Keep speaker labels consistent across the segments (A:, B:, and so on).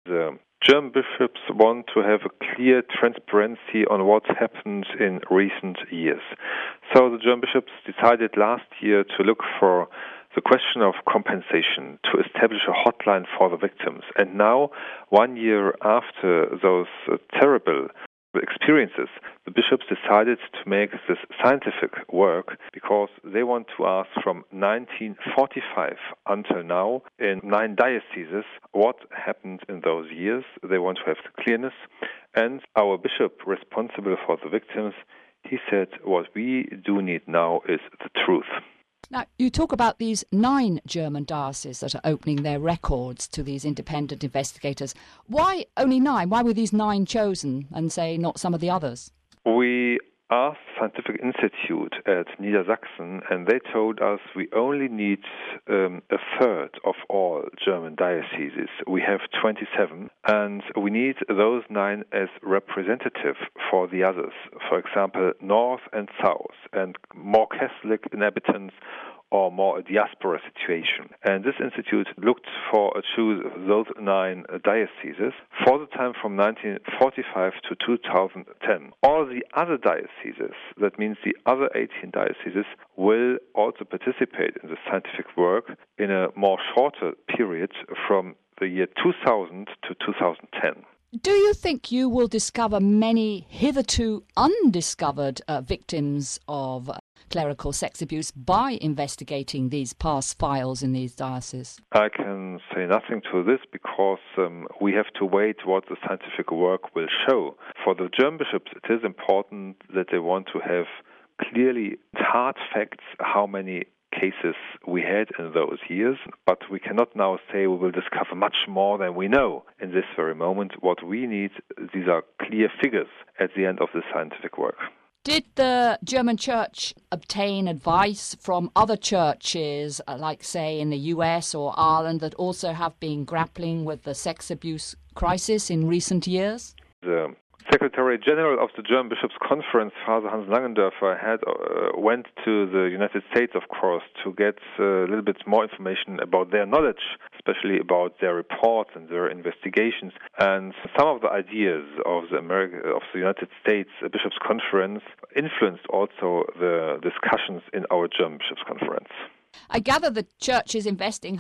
A: The German bishops want to have a clear transparency on what happened in recent years. So the German bishops decided last year to look for the question of compensation, to establish a hotline for the victims. And now, 1 year after those terrible experiences, the bishops decided to make this scientific work because they want to ask from 1945 until now in 9 dioceses what happened in those years. They want to have the clearness. And our bishop responsible for the victims, he said, what we do need now is the truth.
B: Now, you talk about these 9 German dioceses that are opening their records to these independent investigators. Why only 9? Why were these 9 chosen and, say, not some of the others?
A: We asked Scientific Institute at Niedersachsen, and they told us we only need a third of all German dioceses. We have 27, and we need those 9 as representative for the others. For example, North and South, and more Catholic inhabitants, or more a diaspora situation. And this institute looked for choose those 9 dioceses for the time from 1945 to 2010. All the other dioceses, that means the other 18 dioceses, will also participate in the scientific work in a more shorter period from the year 2000 to 2010.
B: Do you think you will discover many hitherto undiscovered victims of clerical sex abuse by investigating these past files in these dioceses?
A: I can say nothing to this because we have to wait what the scientific work will show. For the German bishops, it is important that they want to have clearly hard facts how many cases we had in those years, but we cannot now say we will discover much more than we know in this very moment. What we need, these are clear figures at the end of the scientific work.
B: Did the German church obtain advice from other churches, like, say, in the US or Ireland, that also have been grappling with the sex abuse crisis in recent years?
A: The Secretary General of the German Bishops' Conference, Father Hans Langendörfer, went to the United States, of course, to get a little bit more information about their knowledge, especially about their reports and their investigations. And some of the ideas of the United States Bishops' Conference influenced also the discussions in our German Bishops' Conference.
B: I gather the church is investing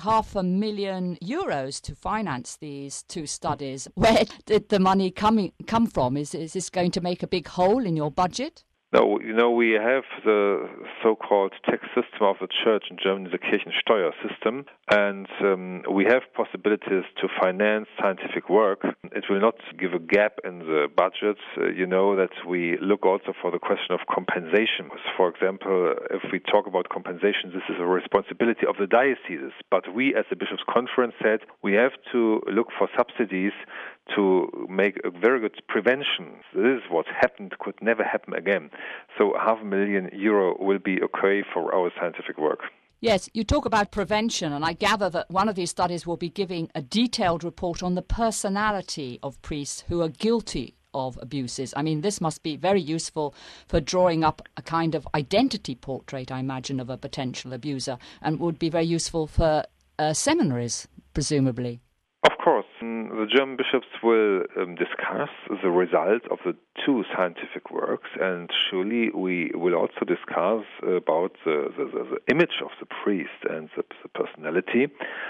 B: €500,000 to finance these 2 studies. Where did the money come from? Is this going to make a big hole in your budget?
A: No, we have the so-called tax system of the church in Germany, the Kirchensteuer system, and we have possibilities to finance scientific work. It will not give a gap in the budget. You know that we look also for the question of compensation. For example, if we talk about compensation, this is a responsibility of the dioceses. But we, as the Bishops' Conference, said we have to look for subsidies to make a very good prevention. This is what happened, could never happen again. So €500,000 will be okay for our scientific work.
B: Yes, you talk about prevention, and I gather that one of these studies will be giving a detailed report on the personality of priests who are guilty of abuses. I mean, this must be very useful for drawing up a kind of identity portrait, I imagine, of a potential abuser, and would be very useful for seminaries, presumably.
A: Of course, the German bishops will discuss the results of the 2 scientific works, and surely we will also discuss about the image of the priest and the personality.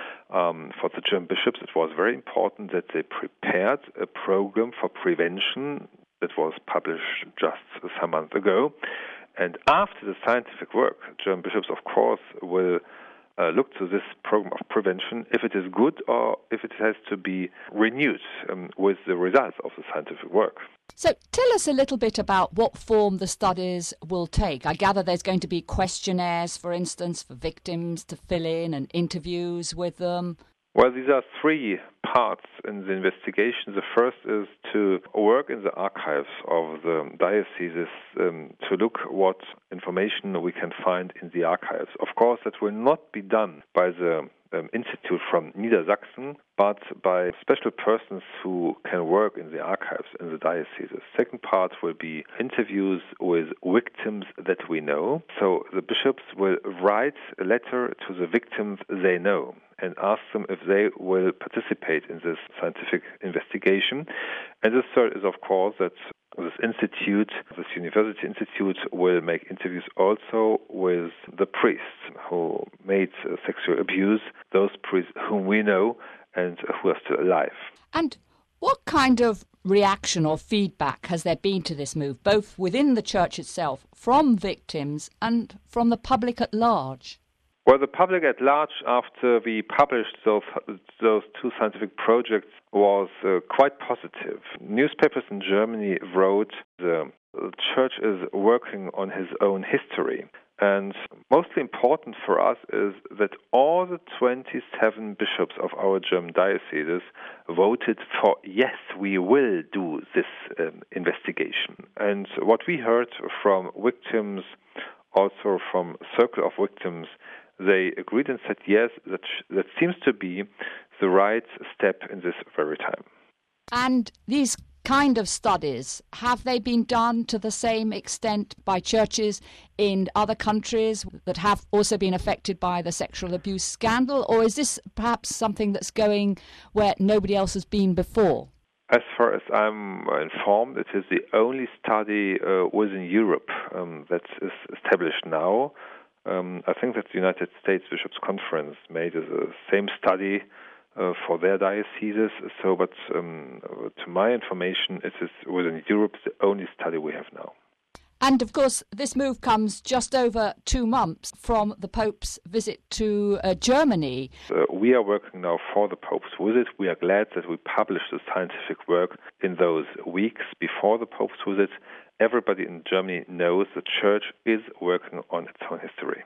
A: For the German bishops, it was very important that they prepared a program for prevention that was published just some months ago. And after the scientific work, German bishops, of course, will look to this program of prevention, if it is good or if it has to be renewed with the results of the scientific work.
B: So tell us a little bit about what form the studies will take. I gather there's going to be questionnaires, for instance, for victims to fill in and interviews with them.
A: Well, these are 3 parts in the investigation. The first is to work in the archives of the dioceses to look what information we can find in the archives. Of course, that will not be done by the institute from Niedersachsen, but by special persons who can work in the archives in the dioceses. Second part will be interviews with victims that we know. So the bishops will write a letter to the victims they know and ask them if they will participate in this scientific investigation. investigation. And the third is, of course, that this institute, this university institute, will make interviews also with the priests who made sexual abuse, those priests whom we know and who are still alive.
B: And what kind of reaction or feedback has there been to this move, both within the church itself, from victims and from the public at large?
A: Well, the public at large, after we published those two scientific projects, was quite positive. Newspapers in Germany wrote the church is working on his own history. And mostly important for us is that all the 27 bishops of our German dioceses voted for, yes, we will do this investigation. And what we heard from victims, also from Circle of Victims, they agreed and said, yes, that seems to be the right step in this very time.
B: And these kind of studies, have they been done to the same extent by churches in other countries that have also been affected by the sexual abuse scandal? Or is this perhaps something that's going where nobody else has been before?
A: As far as I'm informed, it is the only study within Europe that is established now. I think that the United States Bishops' Conference made the same study for their dioceses. So, but to my information, it is within Europe the only study we have now.
B: And of course, this move comes just over 2 months from the Pope's visit to Germany.
A: We are working now for the Pope's visit. We are glad that we published the scientific work in those weeks before the Pope's visit. Everybody in Germany knows the Church is working on its own history.